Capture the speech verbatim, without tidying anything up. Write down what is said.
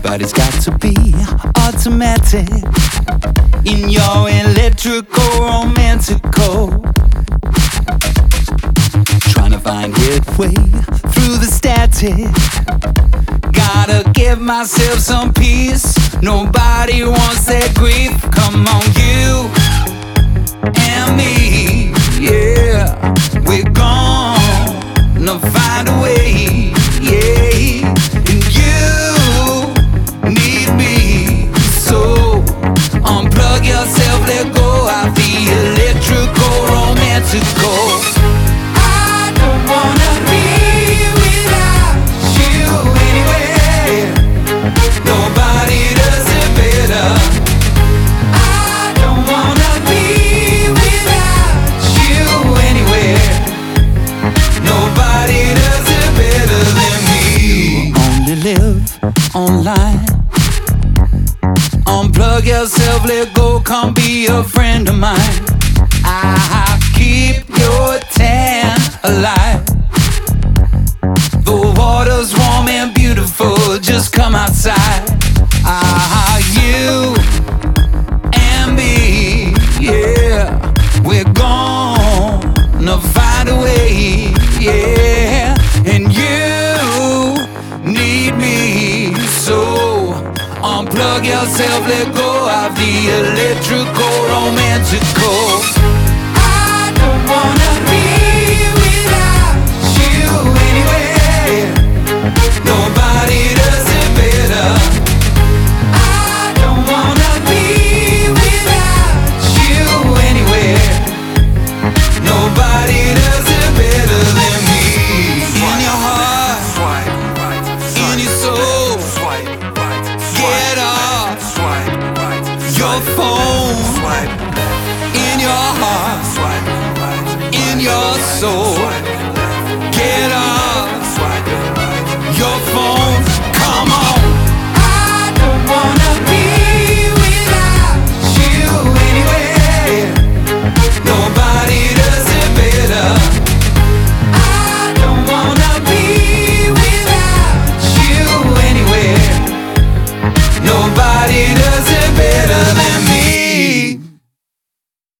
Everybody's got to be automatic in your electrical romantical. Trying to find headway through the static. Gotta give myself some peace. Nobody wants that grief. Come on, you and me, yeah. We're gonna find a way, yeah. And you need me, so unplug yourself, let go of the electrical romantical. I don't wanna be without you anyway. Nobody does it better. I don't wanna be without you anywhere. Nobody does it better than me. You only live online. Unplug yourself, let go, come be a friend of mine. I'll keep your tan alive. The water's warm and beautiful, just come outside. Ah, you and me, yeah. We're gonna find a way, yeah. And you need me, so unplug yourself, let go of the electrical romantical. I don't wanna be without you anyway. Nobody does it better. I don't wanna be without you anywhere. Nobody does it better than me. In your heart, in your soul, get off your phone. In your heart, in your soul.